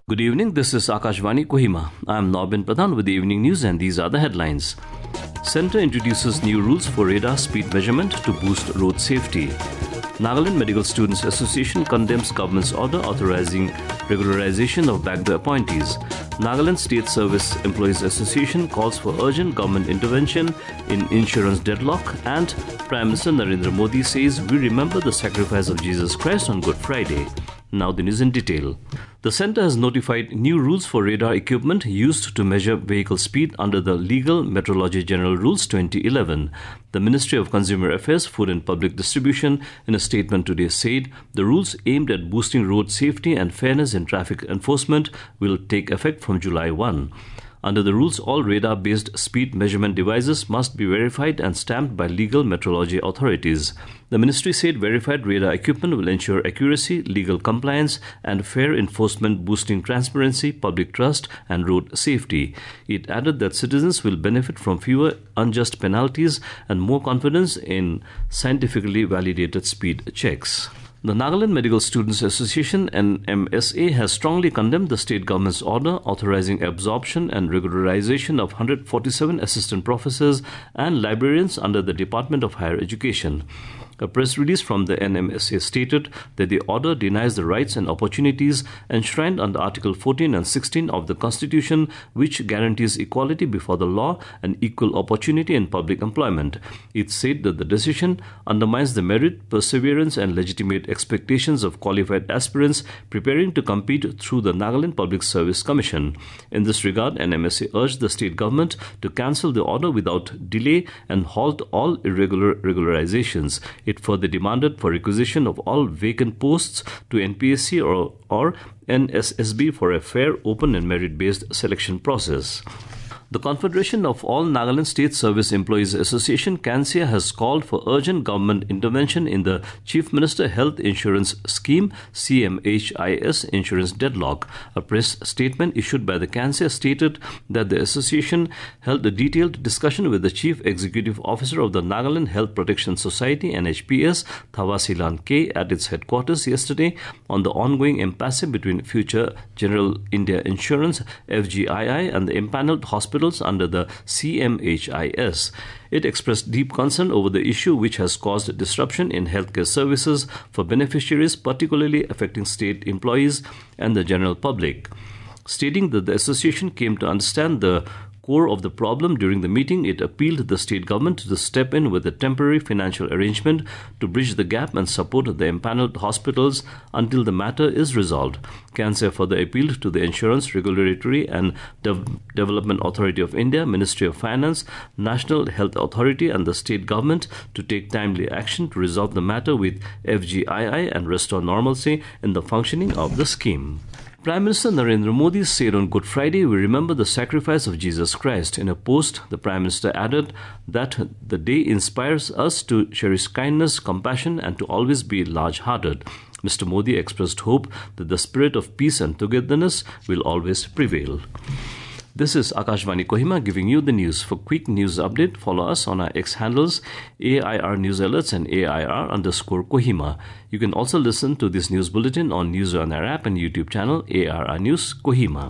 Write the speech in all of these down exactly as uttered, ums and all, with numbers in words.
Good evening, this is Akashvani Kohima. I am Norbin Pradhan with the evening news and these are the headlines. Centre introduces new rules for radar speed measurement to boost road safety. Nagaland Medical Students Association condemns government's order authorizing regularization of backdoor appointees. Nagaland State Service Employees Association calls for urgent government intervention in insurance deadlock, and Prime Minister Narendra Modi says we remember the sacrifice of Jesus Christ on Good Friday. Now the news in detail. The centre has notified new rules for radar equipment used to measure vehicle speed under the Legal Metrology General Rules twenty eleven. The Ministry of Consumer Affairs, Food and Public Distribution in a statement today said the rules aimed at boosting road safety and fairness in traffic enforcement will take effect from July first. Under the rules, all radar-based speed measurement devices must be verified and stamped by legal metrology authorities. The ministry said verified radar equipment will ensure accuracy, legal compliance, and fair enforcement, boosting transparency, public trust, and road safety. It added that citizens will benefit from fewer unjust penalties and more confidence in scientifically validated speed checks. The Nagaland Medical Students Association N M S A has strongly condemned the state government's order authorizing absorption and regularization of one hundred forty-seven assistant professors and librarians under the Department of Higher Education. A press release from the N M S A stated that the order denies the rights and opportunities enshrined under Article fourteen and sixteen of the Constitution, which guarantees equality before the law and equal opportunity in public employment. It said that the decision undermines the merit, perseverance, and legitimate expectations of qualified aspirants preparing to compete through the Nagaland Public Service Commission. In this regard, N M S A urged the state government to cancel the order without delay and halt all irregular regularizations. It further demanded for requisition of all vacant posts to N P S C or, or N S S B for a fair, open and merit-based selection process. The Confederation of All Nagaland State Service Employees Association, CANSIA, has called for urgent government intervention in the Chief Minister Health Insurance Scheme C M H I S insurance deadlock. A press statement issued by the CANSIA stated that the association held a detailed discussion with the Chief Executive Officer of the Nagaland Health Protection Society N H P S, Thawasilan K, at its headquarters yesterday on the ongoing impasse between Future General India Insurance F G I I and the empaneled hospital under the C M H I S. It expressed deep concern over the issue, which has caused disruption in healthcare services for beneficiaries, particularly affecting state employees and the general public. Stating that the association came to understand the core of the problem during the meeting, it appealed the state government to step in with a temporary financial arrangement to bridge the gap and support the empaneled hospitals until the matter is resolved. CANSIA further appealed to the Insurance Regulatory and De- Development Authority of India, Ministry of Finance, National Health Authority and the state government to take timely action to resolve the matter with F G I I and restore normalcy in the functioning of the scheme. Prime Minister Narendra Modi said on Good Friday, we remember the sacrifice of Jesus Christ. In a post, the Prime Minister added that the day inspires us to cherish kindness, compassion, and to always be large-hearted. Mister Modi expressed hope that the spirit of peace and togetherness will always prevail. This is Akashvani Kohima giving you the news. For quick news update, follow us on our X handles A I R News Alerts and A I R underscore Kohima. You can also listen to this news bulletin on News on our app and YouTube channel A R R News Kohima.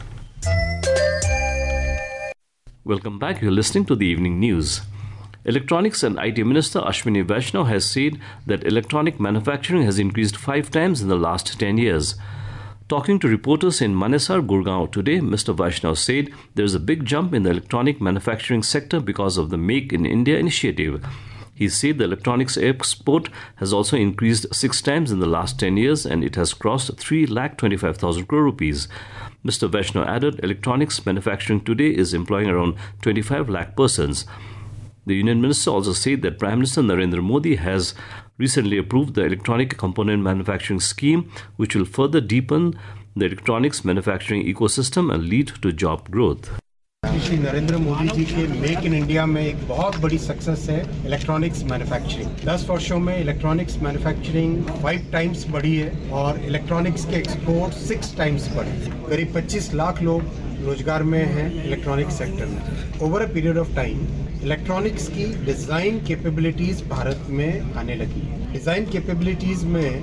Welcome back. You're listening to the evening news. Electronics and I T Minister Ashwini Vaishnaw has said that electronic manufacturing has increased five times in the last ten years. Talking to reporters in Manesar, Gurgaon today, Mister Vaishnaw said there is a big jump in the electronic manufacturing sector because of the Make in India initiative. He said the electronics export has also increased six times in the last ten years and it has crossed three lakh twenty-five thousand crore rupees. Mister Vaishnaw added electronics manufacturing today is employing around twenty-five lakh persons. The Union Minister also said that Prime Minister Narendra Modi has recently approved the electronic component manufacturing scheme, which will further deepen the electronics manufacturing ecosystem and lead to job growth. Shri Narendra Modi ji के make in India में एक बहुत बड़ी success है electronics manufacturing. दस वर्षों में electronics manufacturing five times बढ़ी है और इलेक्ट्रॉनिक्स के एक्सपोर्ट सिक्स टाइम्स बढ़े। करीब पच्चीस लाख लोग रोजगार में हैं इलेक्ट्रॉनिक्स सेक्टर में। Over a period of time electronics की डिजाइन कैपेबिलिटीज भारत में आने लगी। डिजाइन कैपेबिलिटीज में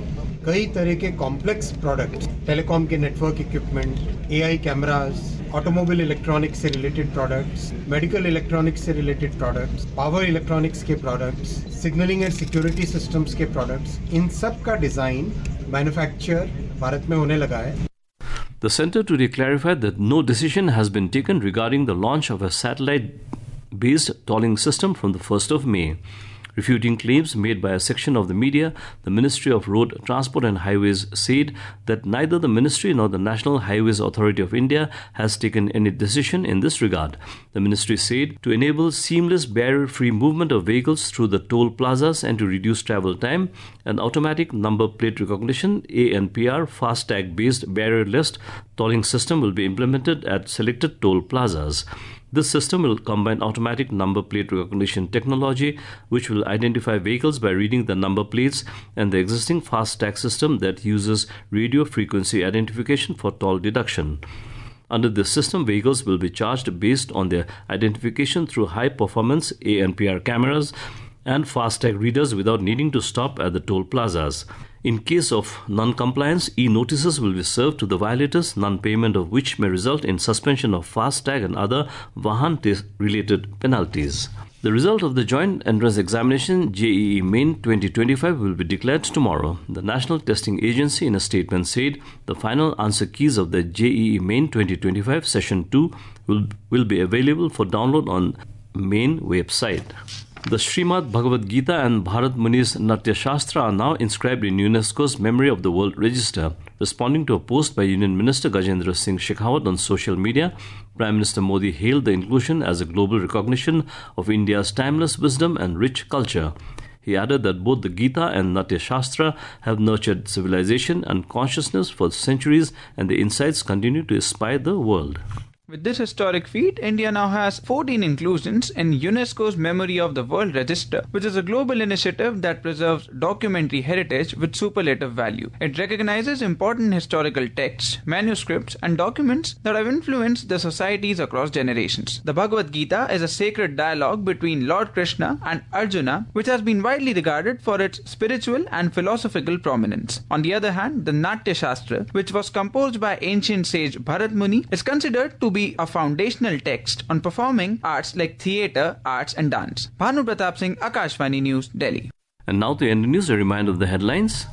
कई तरह के कॉम्प्लेक्स प्रोडक्ट्स, टेलीकॉम के network equipment, AI cameras, automobile electronics से रिलेटेड प्रोडक्ट्स, मेडिकल इलेक्ट्रॉनिक्स से रिलेटेड प्रोडक्ट्स, पावर इलेक्ट्रॉनिक्स के products, signalling and security systems के प्रोडक्ट्स, इन सब का डिजाइन मैन्युफैक्चर भारत में होने लगा है. The Centre today clarified that no decision has been taken regarding the launch of a satellite-based tolling system from the first of May. Refuting claims made by a section of the media, the Ministry of Road Transport and Highways said that neither the Ministry nor the National Highways Authority of India has taken any decision in this regard. The Ministry said to enable seamless barrier-free movement of vehicles through the toll plazas and to reduce travel time, an automatic number plate recognition A N P R FASTag-based barrier-less tolling system will be implemented at selected toll plazas. This system will combine automatic number plate recognition technology, which will identify vehicles by reading the number plates, and the existing FASTag system that uses radio frequency identification for toll deduction. Under this system, vehicles will be charged based on their identification through high-performance A N P R cameras and FASTag readers without needing to stop at the toll plazas. In case of non-compliance, e-notices will be served to the violators, non-payment of which may result in suspension of FASTag and other Vahan-related penalties. The result of the joint entrance examination J E E Main twenty twenty-five will be declared tomorrow. The National Testing Agency in a statement said the final answer keys of the J E E Main twenty twenty-five Session two will, will be available for download on Main website. The Srimad Bhagavad Gita and Bharat Muni's Natya Shastra are now inscribed in UNESCO's Memory of the World Register. Responding to a post by Union Minister Gajendra Singh Shekhawat on social media, Prime Minister Modi hailed the inclusion as a global recognition of India's timeless wisdom and rich culture. He added that both the Gita and Natya Shastra have nurtured civilization and consciousness for centuries, and the insights continue to inspire the world. With this historic feat, India now has fourteen inclusions in UNESCO's Memory of the World Register, which is a global initiative that preserves documentary heritage with superlative value. It recognizes important historical texts, manuscripts, and documents that have influenced the societies across generations. The Bhagavad Gita is a sacred dialogue between Lord Krishna and Arjuna, which has been widely regarded for its spiritual and philosophical prominence. On the other hand, the Natya Shastra, which was composed by ancient sage Bharat Muni, is considered to be a foundational text on performing arts like theatre, arts and dance. Bhanu Pratap Singh, Akashvani News, Delhi. And now to end the news, a reminder of the headlines.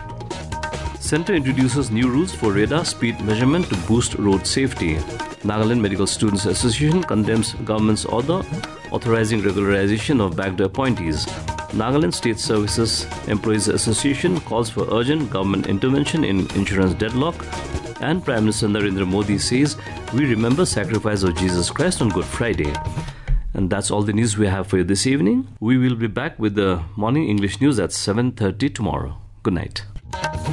Centre introduces new rules for radar speed measurement to boost road safety. Nagaland Medical Students Association condemns government's order authorizing regularization of backed appointees. Nagaland State Services Employees Association calls for urgent government intervention in insurance deadlock. And Prime Minister Narendra Modi says, we remember sacrifice of Jesus Christ on Good Friday. And that's all the news we have for you this evening. We will be back with the morning English news at seven thirty tomorrow. Good night.